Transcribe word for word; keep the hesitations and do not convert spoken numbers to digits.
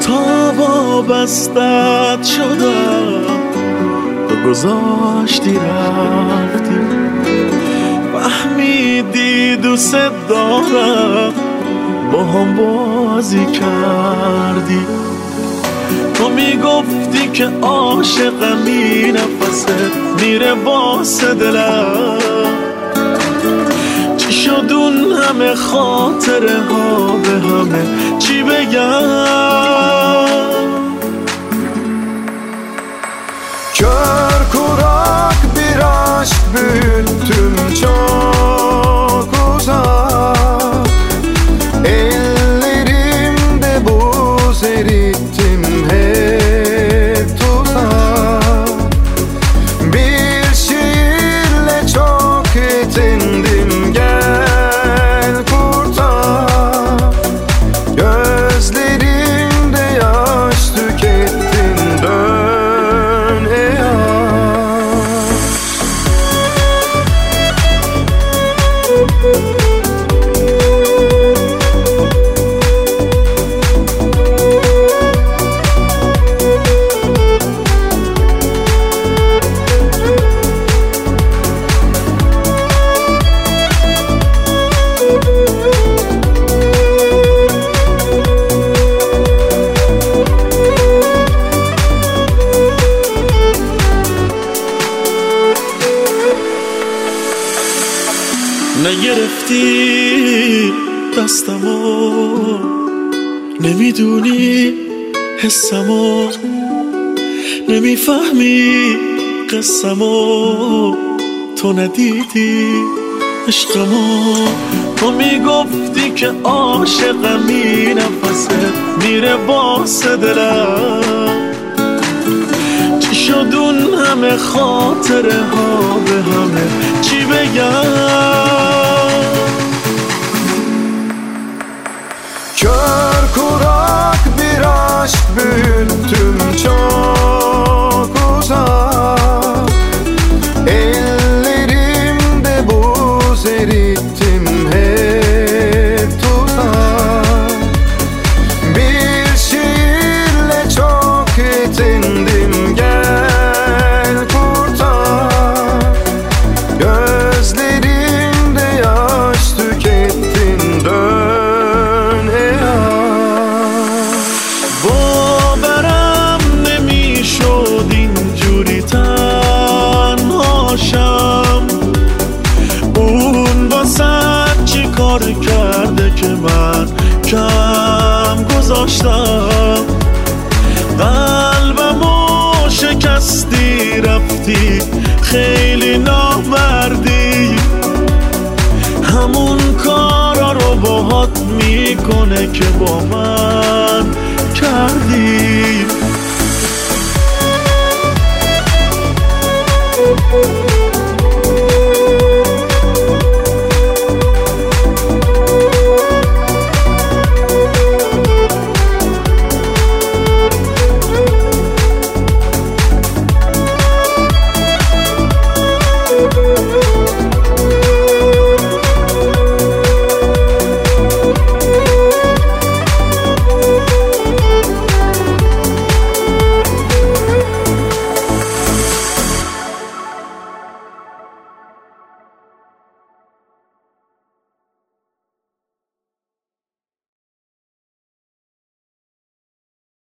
تا وابستت شدم تو گذاشتی رفتی، فهمیدی دوست دارم با هم بازی کردی. تو میگفتی که عاشقمی، نفست میره واسه دلم. چی شد اون همه خاطره ها به همه چی بگم؟ Kör kurak bir aşk büyüttüm çok uzak, ellerimde buz erittim hep tuzak. Bir şiirle çok yetindim, gel kurtar. Gözlerimde yaş tükettin, dön ey نگرفتی دستمو، نمیدونی حسمو، نمیفهمی قسمو، تو ندیدی عشقمو. تو میگفتی که عاشقمی، نفست میره واسه دلم. چی شد اون همه خاطره ها به همه چی بگم؟ Kör kurak bir aşk büyüttüm çok uzak, ellerimde buz erittim hep tuzak. Bir şiirle çok yetindim, gel kurtar. Gözlerimde yaş tükettin, dön. باورم نمیشد اینجوری تنهاشم. اون واسه چی کار کرده که من کم گذاشتم؟ قلبمو شکستی رفتی، خیلی نامردی. همون کارا رو باهات میکنه که با من کرد.